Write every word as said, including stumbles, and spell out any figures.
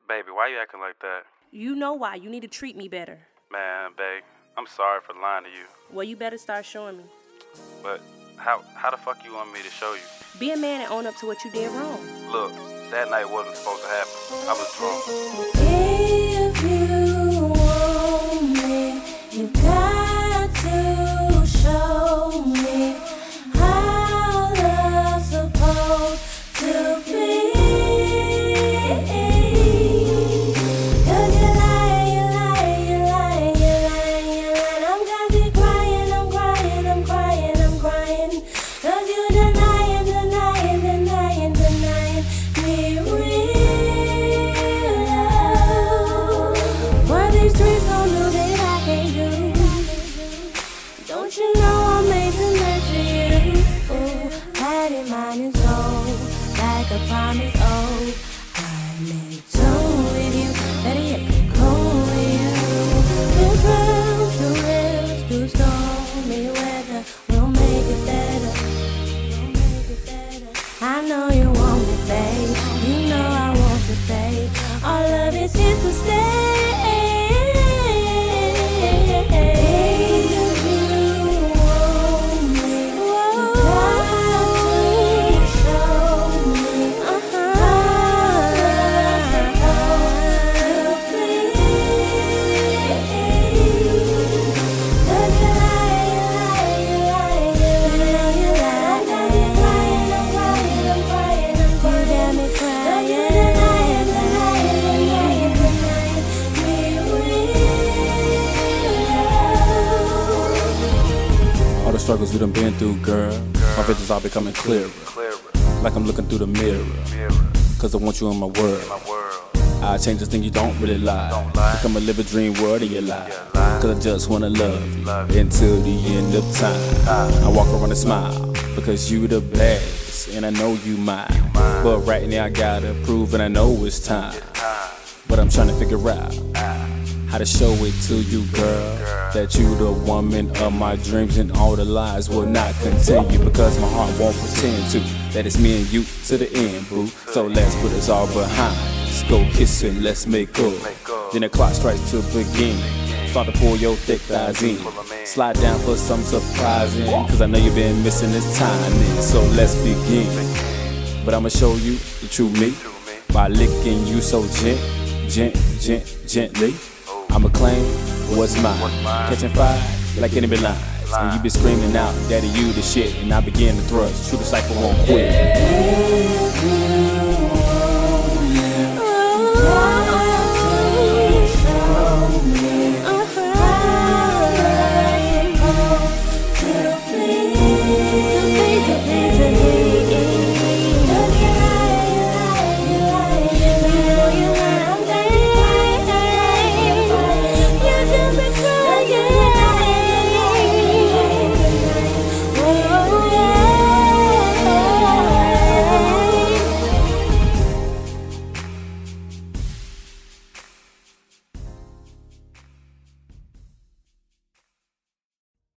Baby, why you acting like that? You know why. You need to treat me better. Man, babe, I'm sorry for lying to you. Well, you better start showing me. But how how the fuck you want me to show you? Be a man and own up to what you did wrong. Look, that night wasn't supposed to happen. I was drunk. If you want me, you got to show me how love's supposed to be. Cause you lie, you lie, you lie, you lie, you lie. I'm got you crying, I'm crying, I'm crying, I'm crying. Cause you denying, denying, denying, denying me real love. What these streets gon' do that I can't do? Don't you know I'm made to nurture you? Ooh, patty mine is old, like a promise old. I'm in tune with you, better yet, cool with you. Through clouds, through rivers, through stormy weather, we'll make it better. We'll make it better. I know you want me, babe. You know I want you, babe. Our love is here to stay. All the struggles we done been through, girl. My vision's all becoming clearer. Like I'm looking through the mirror. Cause I want you in my world. I change this thing, you don't really lie. Become a living dream world in your life. Cause I just wanna love you until the end of time. I walk around and smile because you the best, and I know you mine. But right now I gotta prove, and I know it's time. But I'm trying to figure out how to show it to you, girl, that you the woman of my dreams, and all the lies will not continue, because my heart won't pretend to, that it's me and you to the end, boo. So let's put us all behind. Let's go kissing, let's make up. Then the clock strikes to begin. Start to pull your thick thighs in. Slide down for some surprising, cause I know you've been missing this timing. So let's begin. But I'ma show you the true me by licking you so gent, gent, gent, gently. I'ma claim what's mine, catching fire like enemy lines. And you be screaming out, daddy, you the shit, and I begin to thrust. True disciple won't quit.